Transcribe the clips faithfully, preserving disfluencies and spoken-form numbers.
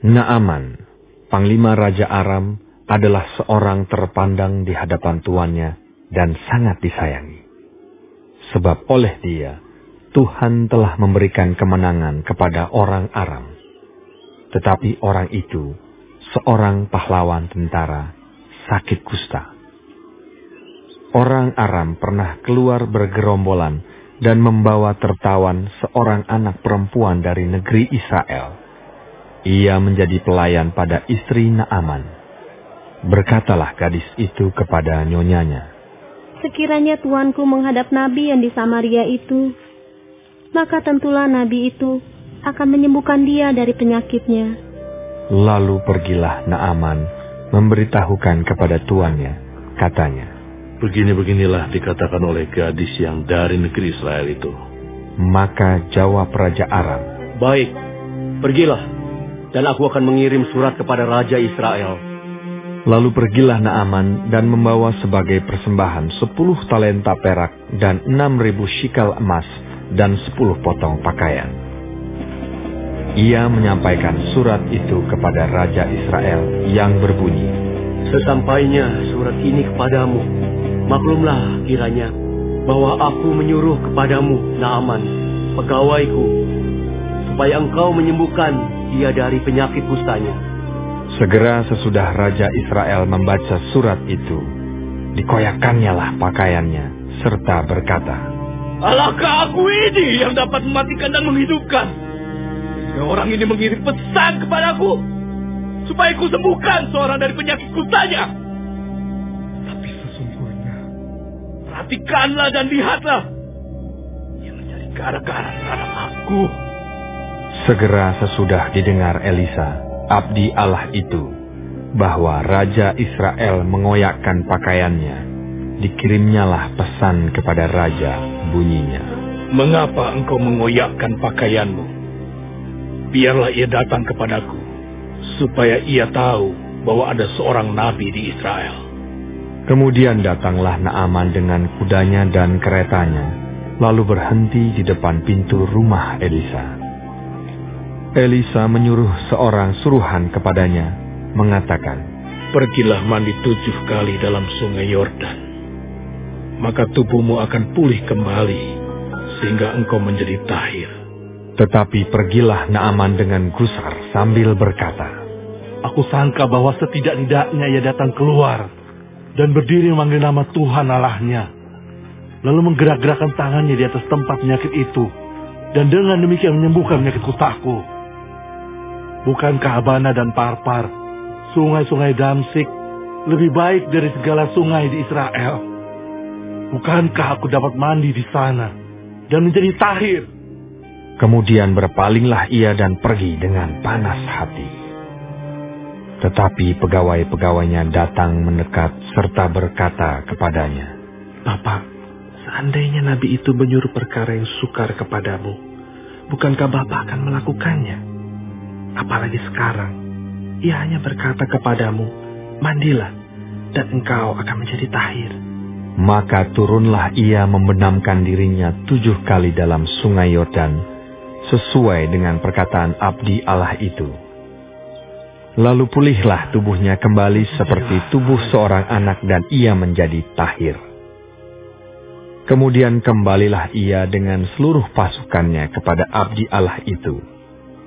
Naaman, panglima Raja Aram, adalah seorang terpandang di hadapan tuannya dan sangat disayangi. Sebab oleh dia, Tuhan telah memberikan kemenangan kepada orang Aram. Tetapi orang itu, seorang pahlawan tentara, sakit kusta. Orang Aram pernah keluar bergerombolan dan membawa tertawan seorang anak perempuan dari negeri Israel. Ia menjadi pelayan pada istri Naaman. Berkatalah gadis itu kepada nyonyanya, "Sekiranya tuanku menghadap nabi yang di Samaria itu, maka tentulah nabi itu akan menyembuhkan dia dari penyakitnya." Lalu pergilah Naaman memberitahukan kepada tuannya, katanya, "Begini-beginilah dikatakan oleh gadis yang dari negeri Israel itu." Maka jawab Raja Aram, "Baik, pergilah, dan aku akan mengirim surat kepada Raja Israel." Lalu pergilah Naaman dan membawa sebagai persembahan sepuluh talenta perak dan enam ribu shikal emas dan sepuluh potong pakaian. Ia menyampaikan surat itu kepada Raja Israel yang berbunyi, "Sesampainya surat ini kepadamu, maklumlah kiranya bahwa aku menyuruh kepadamu Naaman, pegawaiku, supaya engkau menyembuhkan dia dari penyakit kustanya." Segera sesudah Raja Israel membaca surat itu, dikoyakannya lah pakaiannya, serta berkata, "Alahkah aku ini yang dapat mematikan dan menghidupkan? Seorang ini mengirim pesan kepadaku, supaya ku sembuhkan seorang dari penyakit kustanya. Tapi sesungguhnya, perhatikanlah dan lihatlah, yang menjadi gara-gara terhadap aku." Segera sesudah didengar Elisa, abdi Allah itu, bahwa Raja Israel mengoyakkan pakaiannya, dikirimnyalah pesan kepada Raja, bunyinya, "Mengapa engkau mengoyakkan pakaianmu? Biarlah ia datang kepadaku, supaya ia tahu bahwa ada seorang nabi di Israel." Kemudian datanglah Naaman dengan kudanya dan keretanya, lalu berhenti di depan pintu rumah Elisa. Elisa menyuruh seorang suruhan kepadanya, mengatakan, "Pergilah mandi tujuh kali dalam sungai Yordan, maka tubuhmu akan pulih kembali, sehingga engkau menjadi tahir." Tetapi pergilah Naaman dengan gusar sambil berkata, "Aku sangka bahwa setidak-tidaknya ia datang keluar dan berdiri memanggil nama Tuhan Allahnya, lalu menggerak-gerakkan tangannya di atas tempat penyakit itu, dan dengan demikian menyembuhkan penyakit kustaku. Bukankah Abana dan Parpar, sungai-sungai Damsik, lebih baik dari segala sungai di Israel? Bukankah aku dapat mandi di sana dan menjadi tahir?" Kemudian berpalinglah ia dan pergi dengan panas hati. Tetapi pegawai-pegawainya datang mendekat serta berkata kepadanya, "Bapak, seandainya nabi itu menyuruh perkara yang sukar kepadamu, bukankah Bapak akan melakukannya? Apalagi sekarang, ia hanya berkata kepadamu, 'Mandilah, dan engkau akan menjadi tahir.'" Maka turunlah ia membenamkan dirinya tujuh kali dalam sungai Yordan, sesuai dengan perkataan abdi Allah itu. Lalu pulihlah tubuhnya kembali seperti tubuh seorang anak dan ia menjadi tahir. Kemudian kembalilah ia dengan seluruh pasukannya kepada abdi Allah itu.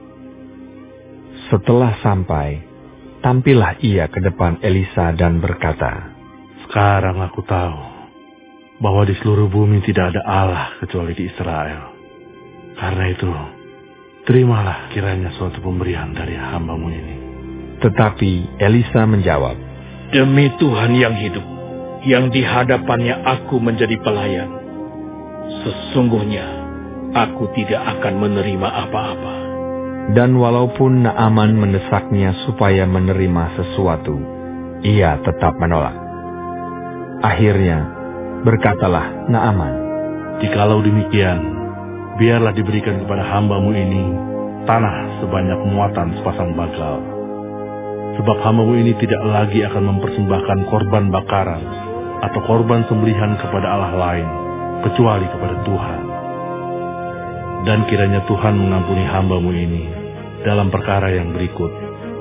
Setelah sampai, tampillah ia ke depan Elisa dan berkata, "Sekarang aku tahu bahwa di seluruh bumi tidak ada Allah kecuali di Israel. Karena itu, terimalah kiranya suatu pemberian dari hambamu ini." Tetapi Elisa menjawab, "Demi Tuhan yang hidup, yang di hadapannya aku menjadi pelayan, sesungguhnya aku tidak akan menerima apa-apa." Dan walaupun Naaman mendesaknya supaya menerima sesuatu, ia tetap menolak. Akhirnya, berkatalah Naaman, "Jikalau demikian, biarlah diberikan kepada hambamu ini tanah sebanyak muatan sepasang bagal. Sebab hambamu ini tidak lagi akan mempersembahkan korban bakaran atau korban sembelihan kepada Allah lain, kecuali kepada Tuhan. Dan kiranya Tuhan mengampuni hambamu ini dalam perkara yang berikut,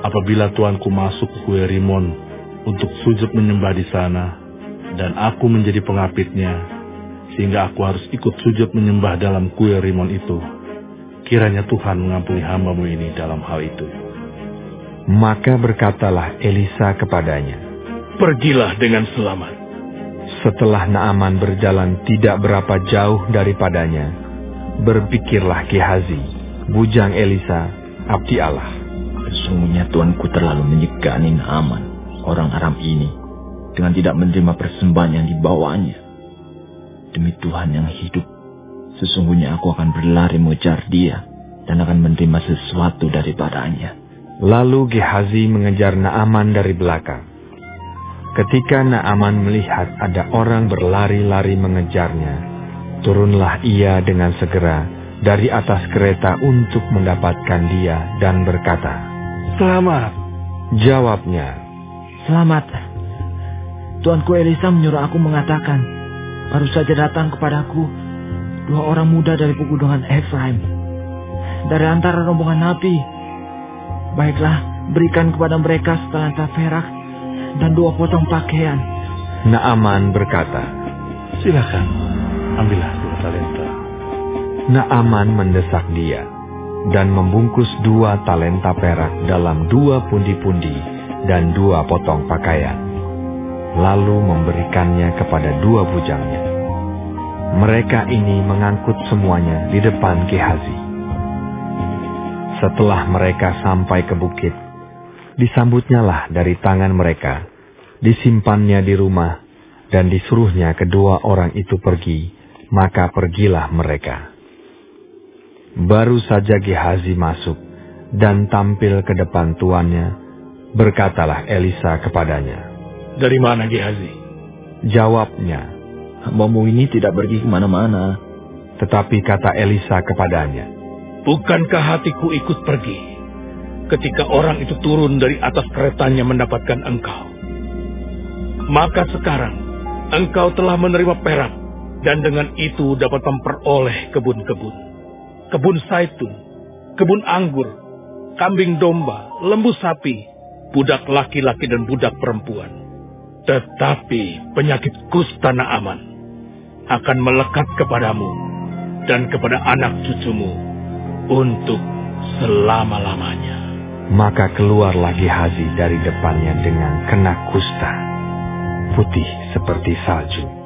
apabila tuanku masuk ke kuil Rimon untuk sujud menyembah di sana, dan aku menjadi pengapitnya, sehingga aku harus ikut sujud menyembah dalam kuil Rimon itu, kiranya Tuhan mengampuni hamba-Mu ini dalam hal itu." Maka berkatalah Elisa kepadanya, "Pergilah dengan selamat." Setelah Naaman berjalan tidak berapa jauh daripadanya, berpikirlah Gehazi, bujang Elisa, abdi Allah, "Sesungguhnya tuanku terlalu menyegani Naaman, orang Aram ini, dengan tidak menerima persembahan yang dibawanya. Demi Tuhan yang hidup, sesungguhnya aku akan berlari mengejar dia dan akan menerima sesuatu daripadanya." Lalu Gehazi mengejar Naaman dari belakang. Ketika Naaman melihat ada orang berlari-lari mengejarnya, turunlah ia dengan segera dari atas kereta untuk mendapatkan dia dan berkata, "Selamat." Jawabnya, "Selamat. Tuanku Elisa menyuruh aku mengatakan, baru saja datang kepadaku dua orang muda dari pegunungan Efraim, dari antara rombongan Nabi. Baiklah, berikan kepada mereka setalenta perak dan dua potong pakaian." Naaman berkata, "Silakan, ambillah dua talenta." Naaman mendesak dia dan membungkus dua talenta perak dalam dua pundi-pundi dan dua potong pakaian, lalu memberikannya kepada dua bujangnya. Mereka ini mengangkut semuanya di depan Gehazi. Setelah mereka sampai ke bukit, disambutnyalah dari tangan mereka, disimpannya di rumah, dan disuruhnya kedua orang itu pergi, maka pergilah mereka. Baru saja Gehazi masuk dan tampil ke depan tuannya, berkatalah Elisa kepadanya, "Dari mana Gehazi?" Jawabnya, "Hamba-Mu ini tidak pergi kemana-mana." Tetapi kata Elisa kepadanya, "Bukankah hatiku ikut pergi ketika orang itu turun dari atas keretanya mendapatkan engkau? Maka sekarang engkau telah menerima perak, dan dengan itu dapat memperoleh kebun-kebun, kebun zaitun, kebun anggur, kambing domba, lembu sapi, budak laki-laki dan budak perempuan. Tetapi penyakit kusta Naaman akan melekat kepadamu dan kepada anak cucumu untuk selama-lamanya." Maka keluarlah Gehazi dari depannya dengan kena kusta, putih seperti salju.